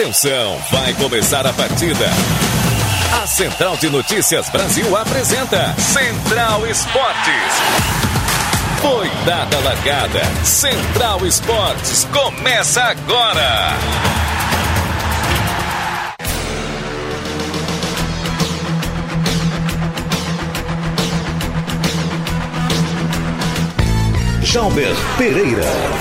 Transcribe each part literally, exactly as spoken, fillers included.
Atenção, vai começar a partida. A Central de Notícias Brasil apresenta Central Esportes. Foi dada a largada. Central Esportes começa agora. Jalber Pereira.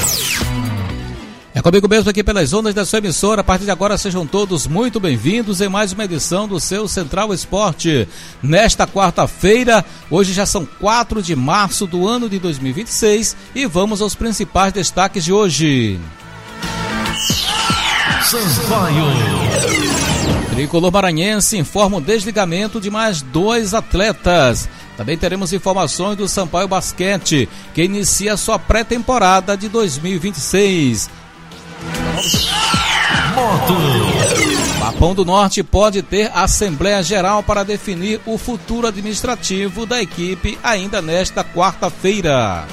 É comigo mesmo aqui pelas ondas da sua emissora. A partir de agora sejam todos muito bem-vindos em mais uma edição do seu Central Esporte. Nesta quarta-feira, hoje já são quatro de março do ano de dois mil e vinte e seis e vamos aos principais destaques de hoje. Sampaio. Tricolor maranhense informa o desligamento de mais dois atletas. Também teremos informações do Sampaio Basquete, que inicia sua pré-temporada de dois mil e vinte e seis. Moto. Papão do Norte pode ter Assembleia Geral para definir o futuro administrativo da equipe ainda nesta quarta-feira.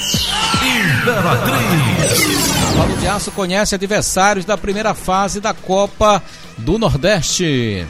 Imperatriz. Cavalo de Aço conhece adversários da primeira fase da Copa do Nordeste.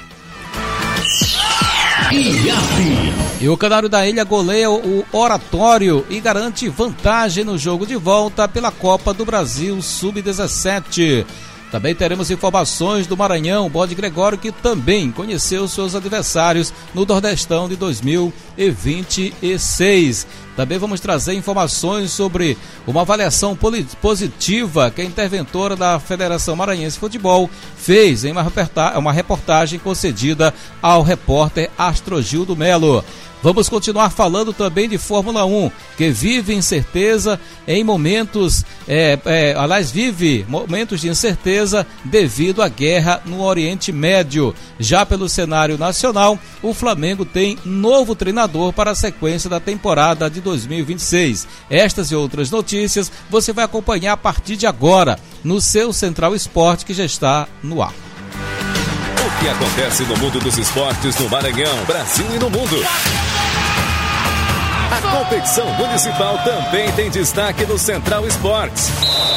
E o Canário da Ilha goleia o Oratório e garante vantagem no jogo de volta pela Copa do Brasil sub dezessete. Também teremos informações do Maranhão, Bode Gregório, que também conheceu seus adversários no Nordestão de dois mil e vinte e seis. Também vamos trazer informações sobre uma avaliação positiva que a interventora da Federação Maranhense de Futebol fez em uma reportagem concedida ao repórter Astrogildo Melo. Vamos continuar falando também de Fórmula um, que vive incerteza em momentos, é, é, aliás, vive momentos de incerteza devido à guerra no Oriente Médio. Já pelo cenário nacional, o Flamengo tem novo treinador para a sequência da temporada de dois mil e vinte e seis. Estas e outras notícias você vai acompanhar a partir de agora no seu Central Esporte, que já está no ar. O que acontece no mundo dos esportes no Maranhão, Brasil e no mundo. A competição municipal também tem destaque no Central Esportes.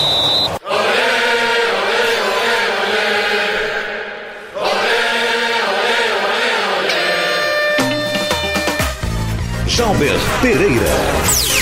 Jalber Pereira.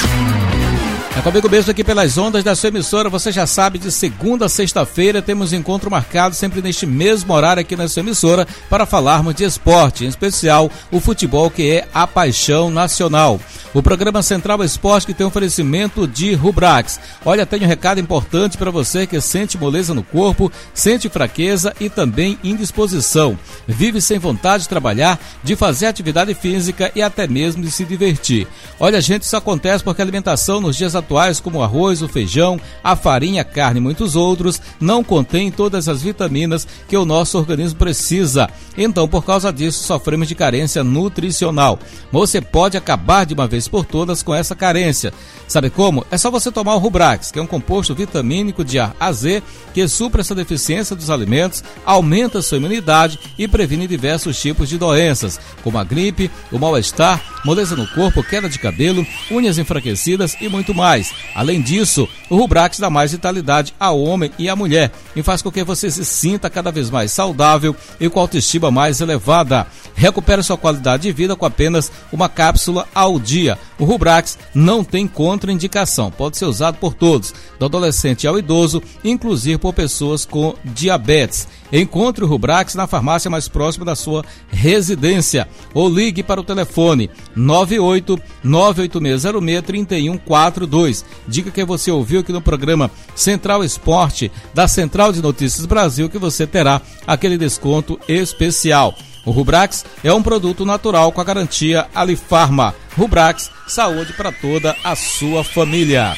É comigo mesmo aqui pelas ondas da sua emissora. Você já sabe, de segunda a sexta-feira temos encontro marcado sempre neste mesmo horário aqui na sua emissora para falarmos de esporte, em especial o futebol, que é a paixão nacional. O programa Central Esporte, que tem oferecimento de Rubrax. Olha, tem um recado importante para você que sente moleza no corpo, sente fraqueza e também indisposição. Vive sem vontade de trabalhar, de fazer atividade física e até mesmo de se divertir. Olha, gente, isso acontece porque a alimentação nos dias atuais, como o arroz, o feijão, a farinha, a carne e muitos outros, não contém todas as vitaminas que o nosso organismo precisa. Então, por causa disso, sofremos de carência nutricional. Você pode acabar de uma vez por todas com essa carência. Sabe como? É só você tomar o Rubrax, que é um composto vitamínico de A a Z, que supra essa deficiência dos alimentos, aumenta a sua imunidade e previne diversos tipos de doenças, como a gripe, o mal-estar, moleza no corpo, queda de cabelo, unhas enfraquecidas e muito mais. Além disso, o Rubrax dá mais vitalidade ao homem e à mulher e faz com que você se sinta cada vez mais saudável e com autoestima mais elevada. Recupere sua qualidade de vida com apenas uma cápsula ao dia. O Rubrax não tem contraindicação, pode ser usado por todos, do adolescente ao idoso, inclusive por pessoas com diabetes. Encontre o Rubrax na farmácia mais próxima da sua residência ou ligue para o telefone nove oito nove oito seis zero seis três um quatro dois. Diga que você ouviu aqui no programa Central Esporte da Central de Notícias Brasil, que você terá aquele desconto especial. O Rubrax é um produto natural com a garantia Alifarma. Rubrax, saúde para toda a sua família.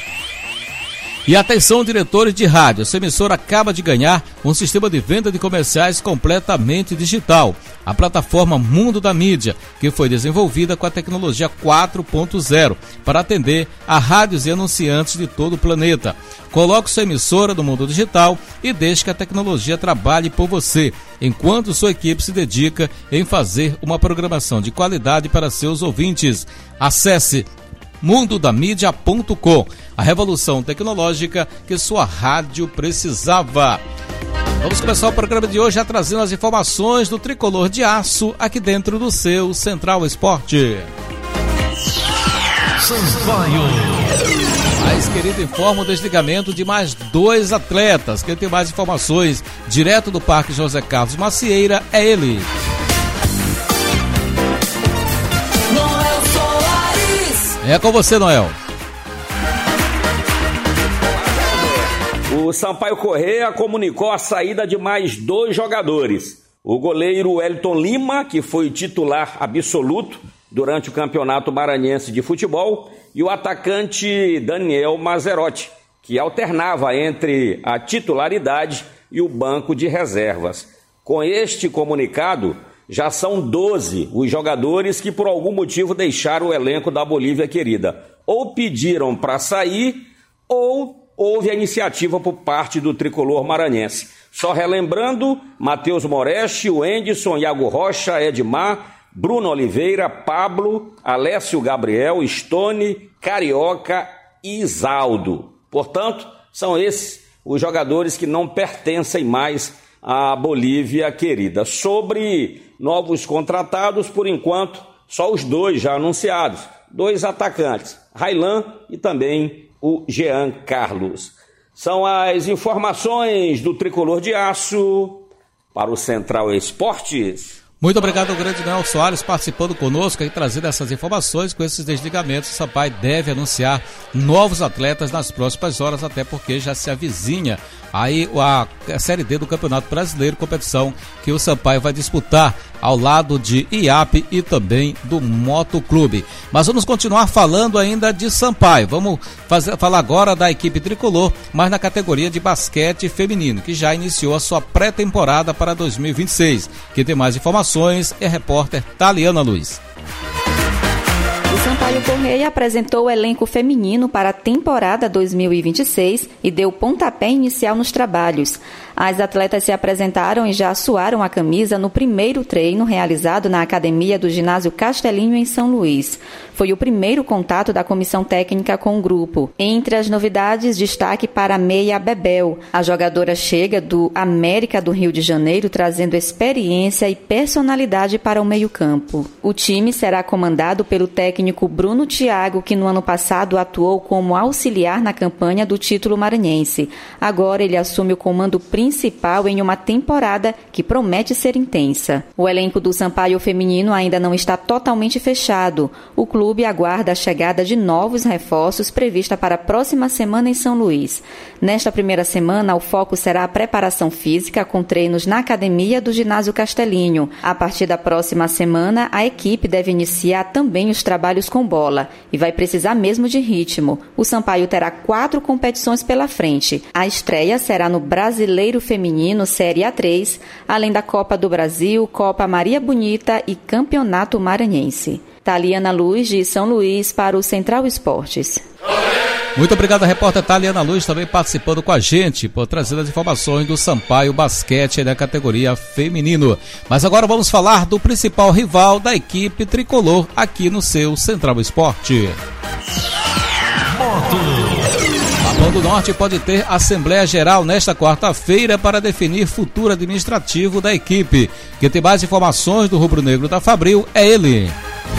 E atenção, diretores de rádio, essa emissora acaba de ganhar um sistema de venda de comerciais completamente digital. A plataforma Mundo da Mídia, que foi desenvolvida com a tecnologia quatro ponto zero para atender a rádios e anunciantes de todo o planeta. Coloque sua emissora no mundo digital e deixe que a tecnologia trabalhe por você, enquanto sua equipe se dedica em fazer uma programação de qualidade para seus ouvintes. Acesse mundo da mídia ponto com, a revolução tecnológica que sua rádio precisava. Vamos começar o programa de hoje já trazendo as informações do Tricolor de Aço aqui dentro do seu Central Esporte. Sampaio. Mais querido informa o desligamento de mais dois atletas. Quem tem mais informações direto do Parque José Carlos Macieira é ele. Noel Soares. É com você, Noel. O Sampaio Corrêa comunicou a saída de mais dois jogadores. O goleiro Wellington Lima, que foi titular absoluto durante o Campeonato Maranhense de Futebol, e o atacante Daniel Mazerotti, que alternava entre a titularidade e o banco de reservas. Com este comunicado, já são doze os jogadores que por algum motivo deixaram o elenco da Bolívia Querida. Ou pediram para sair, ou houve a iniciativa por parte do tricolor maranhense. Só relembrando, Matheus Moretti, Wenderson, Iago Rocha, Edmar, Bruno Oliveira, Pablo, Alessio Gabriel, Stone, Carioca e Isaldo. Portanto, são esses os jogadores que não pertencem mais à Bolívia Querida. Sobre novos contratados, por enquanto, só os dois já anunciados. Dois atacantes, Railan e também o Jean Carlos. São as informações do Tricolor de Aço para o Central Esportes. Muito obrigado ao grande Noel Soares participando conosco e trazendo essas informações. Com esses desligamentos, o Sampaio deve anunciar novos atletas nas próximas horas, até porque já se avizinha aí a, a Série D do Campeonato Brasileiro, competição que o Sampaio vai disputar ao lado de I A P e também do Motoclube. Mas vamos continuar falando ainda de Sampaio. Vamos fazer, falar agora da equipe tricolor, mas na categoria de basquete feminino, que já iniciou a sua pré-temporada para dois mil e vinte e seis. Quem tem mais informações é a repórter Taliana Luiz. O Sampaio Corrêa apresentou o elenco feminino para a temporada dois mil e vinte e seis e deu pontapé inicial nos trabalhos. As atletas se apresentaram e já suaram a camisa no primeiro treino realizado na academia do ginásio Castelinho em São Luís. Foi o primeiro contato da comissão técnica com o grupo. Entre as novidades, destaque para a meia Bebel. A jogadora chega do América do Rio de Janeiro, trazendo experiência e personalidade para o meio-campo. O time será comandado pelo técnico Bruno Thiago, que no ano passado atuou como auxiliar na campanha do título maranhense. Agora ele assume o comando principal principal em uma temporada que promete ser intensa. O elenco do Sampaio feminino ainda não está totalmente fechado. O clube aguarda a chegada de novos reforços prevista para a próxima semana em São Luís. Nesta primeira semana, o foco será a preparação física com treinos na academia do ginásio Castelinho. A partir da próxima semana, a equipe deve iniciar também os trabalhos com bola e vai precisar mesmo de ritmo. O Sampaio terá quatro competições pela frente. A estreia será no Brasileiro Feminino Série A três, além da Copa do Brasil, Copa Maria Bonita e Campeonato Maranhense. Taliana Luz, de São Luís, para o Central Esportes. Muito obrigado, a repórter Taliana Luz, também participando com a gente, por trazer as informações do Sampaio Basquete da categoria feminino. Mas agora vamos falar do principal rival da equipe tricolor aqui no seu Central Esporte. Moto. Capão do Norte pode ter Assembleia Geral nesta quarta-feira para definir futuro administrativo da equipe. Quem tem mais informações do Rubro Negro da Fabril é ele.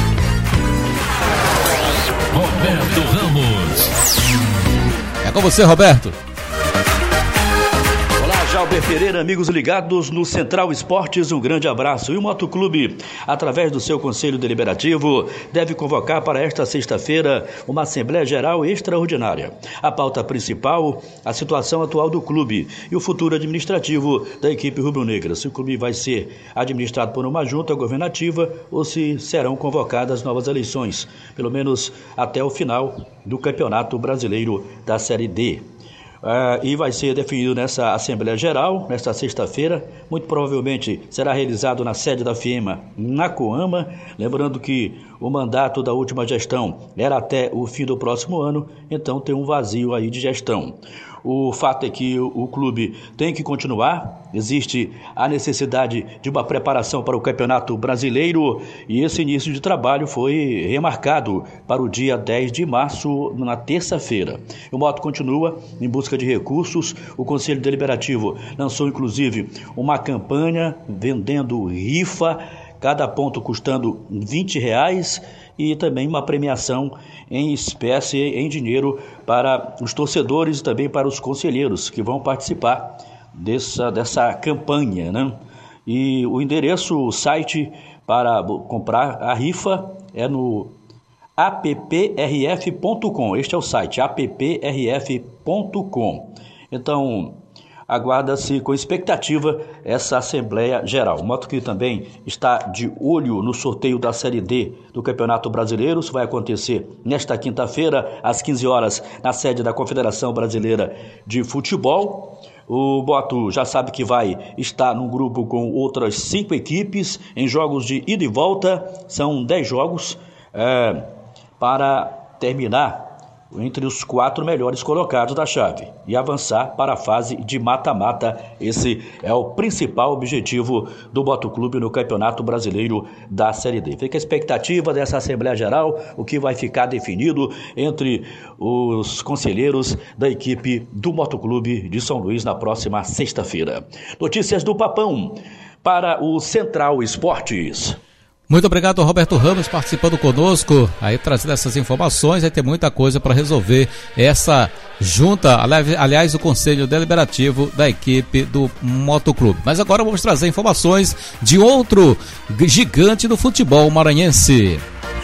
Roberto Ramos. É com você, Roberto. Jalber Pereira, amigos ligados no Central Esportes, um grande abraço. E o Motoclube, através do seu Conselho Deliberativo, deve convocar para esta sexta-feira uma Assembleia Geral extraordinária. A pauta principal, a situação atual do clube e o futuro administrativo da equipe rubro-negra. Se o clube vai ser administrado por uma junta governativa ou se serão convocadas novas eleições, pelo menos até o final do Campeonato Brasileiro da Série D. Uh, e vai ser definido nessa Assembleia Geral, nesta sexta-feira, muito provavelmente será realizado na sede da FIEMA, na Coama, lembrando que o mandato da última gestão era até o fim do próximo ano, então tem um vazio aí de gestão. O fato é que o, o clube tem que continuar, existe a necessidade de uma preparação para o Campeonato Brasileiro e esse início de trabalho foi remarcado para o dia dez de março, na terça-feira. O moto continua em busca de recursos. O Conselho Deliberativo lançou inclusive uma campanha vendendo rifa, cada ponto custando vinte reais, e também uma premiação em espécie, em dinheiro, para os torcedores e também para os conselheiros que vão participar dessa, dessa campanha, né? E o endereço, o site para comprar a rifa é no app r f ponto com. Este é o site, app r f ponto com. Então, aguarda-se com expectativa essa Assembleia Geral. O Moto que também está de olho no sorteio da Série D do Campeonato Brasileiro. Isso vai acontecer nesta quinta-feira, às quinze horas, na sede da Confederação Brasileira de Futebol. O Moto já sabe que vai estar num grupo com outras cinco equipes em jogos de ida e volta. São dez jogos é, para terminar entre os quatro melhores colocados da chave e avançar para a fase de mata-mata. Esse é o principal objetivo do Motoclube no Campeonato Brasileiro da Série D. Fica a expectativa dessa Assembleia Geral, o que vai ficar definido entre os conselheiros da equipe do Motoclube de São Luís na próxima sexta-feira. Notícias do Papão para o Central Esportes. Muito obrigado, Roberto Ramos, participando conosco, aí trazendo essas informações. Aí tem muita coisa para resolver essa junta, aliás, o Conselho Deliberativo da equipe do Motoclube. Mas agora vamos trazer informações de outro gigante do futebol maranhense.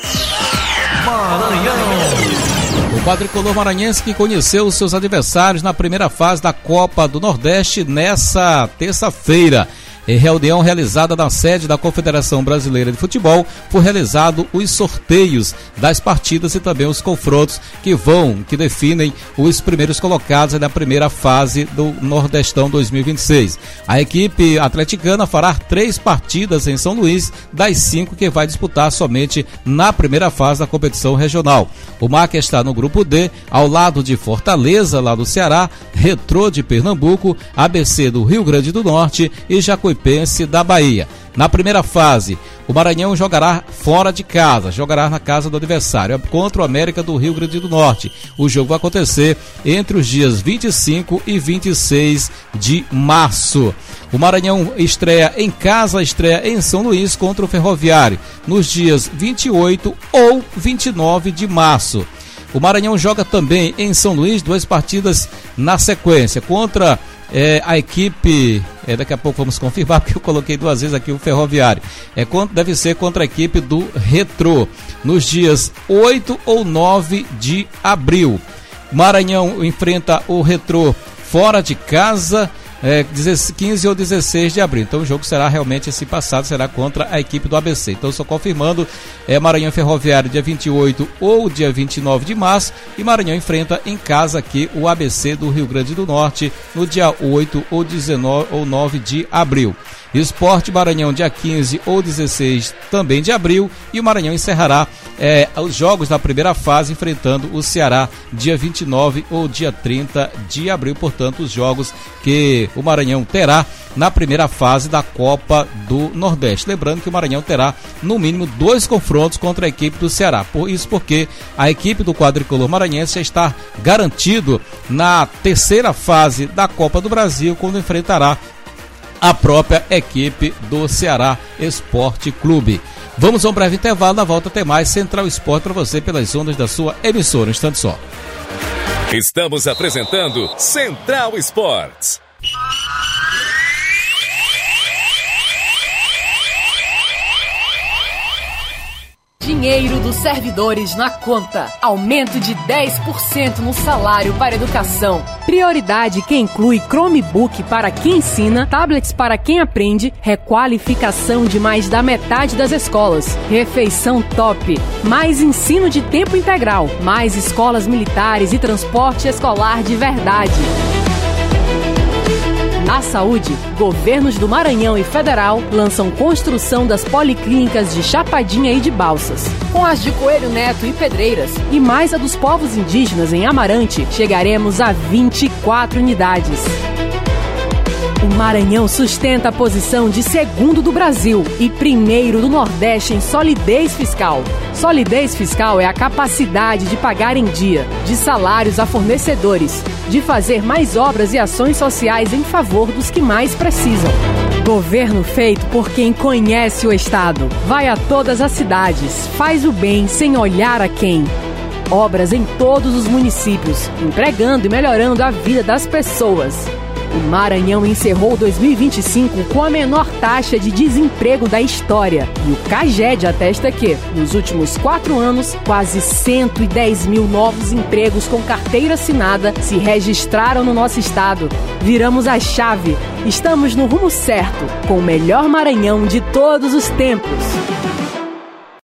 Maranhão! O quadricolor maranhense que conheceu os seus adversários na primeira fase da Copa do Nordeste nessa terça-feira. Em reunião realizada na sede da Confederação Brasileira de Futebol, foi realizado os sorteios das partidas e também os confrontos que vão, que definem os primeiros colocados na primeira fase do Nordestão dois mil e vinte e seis. A equipe atleticana fará três partidas em São Luís, das cinco que vai disputar somente na primeira fase da competição regional. O M A C está no grupo D, ao lado de Fortaleza, lá do Ceará, Retrô de Pernambuco, A B C do Rio Grande do Norte e Jacuipense da Bahia. Na primeira fase, o Maranhão jogará fora de casa, jogará na casa do adversário, contra o América do Rio Grande do Norte. O jogo vai acontecer entre os dias vinte e cinco e vinte e seis de março. O Maranhão estreia em casa, estreia em São Luís contra o Ferroviário, nos dias vinte e oito ou vinte e nove de março. O Maranhão joga também em São Luís duas partidas na sequência, contra É, a equipe, é, daqui a pouco vamos confirmar, porque eu coloquei duas vezes aqui o Ferroviário, é, deve ser contra a equipe do Retrô, nos dias oito ou nove de abril. Maranhão enfrenta o Retrô fora de casa, é, quinze ou dezesseis de abril. Então o jogo será realmente, esse passado será contra a equipe do A B C. Então só confirmando, é Maranhão Ferroviário dia vinte e oito ou dia vinte e nove de março, e Maranhão enfrenta em casa aqui o A B C do Rio Grande do Norte no dia oito ou dezenove ou nove de abril. Esporte Maranhão dia quinze ou dezesseis também de abril, e o Maranhão encerrará é, os jogos da primeira fase enfrentando o Ceará dia vinte e nove ou dia trinta de abril. Portanto, os jogos que o Maranhão terá na primeira fase da Copa do Nordeste. Lembrando que o Maranhão terá no mínimo dois confrontos contra a equipe do Ceará. Por isso porque a equipe do quadricolor maranhense já está garantido na terceira fase da Copa do Brasil, quando enfrentará a própria equipe do Ceará Esporte Clube. Vamos a um breve intervalo, na volta tem mais Central Esporte para você pelas ondas da sua emissora. Um instante só. Estamos apresentando Central Esportes. Dinheiro dos servidores na conta. Aumento de dez por cento no salário para educação. Prioridade que inclui Chromebook para quem ensina, tablets para quem aprende, requalificação de mais da metade das escolas, refeição top, mais ensino de tempo integral, mais escolas militares e transporte escolar de verdade. Na saúde, governos do Maranhão e Federal lançam construção das policlínicas de Chapadinha e de Balsas. Com as de Coelho Neto e Pedreiras e mais a dos povos indígenas em Amarante, chegaremos a vinte e quatro unidades. O Maranhão sustenta a posição de segundo do Brasil e primeiro do Nordeste em solidez fiscal. Solidez fiscal é a capacidade de pagar em dia, de salários a fornecedores, de fazer mais obras e ações sociais em favor dos que mais precisam. Governo feito por quem conhece o Estado. Vai a todas as cidades, faz o bem sem olhar a quem. Obras em todos os municípios, empregando e melhorando a vida das pessoas. O Maranhão encerrou dois mil e vinte e cinco com a menor taxa de desemprego da história. E o CAGED atesta que, nos últimos quatro anos, quase cento e dez mil novos empregos com carteira assinada se registraram no nosso estado. Viramos a chave. Estamos no rumo certo, com o melhor Maranhão de todos os tempos.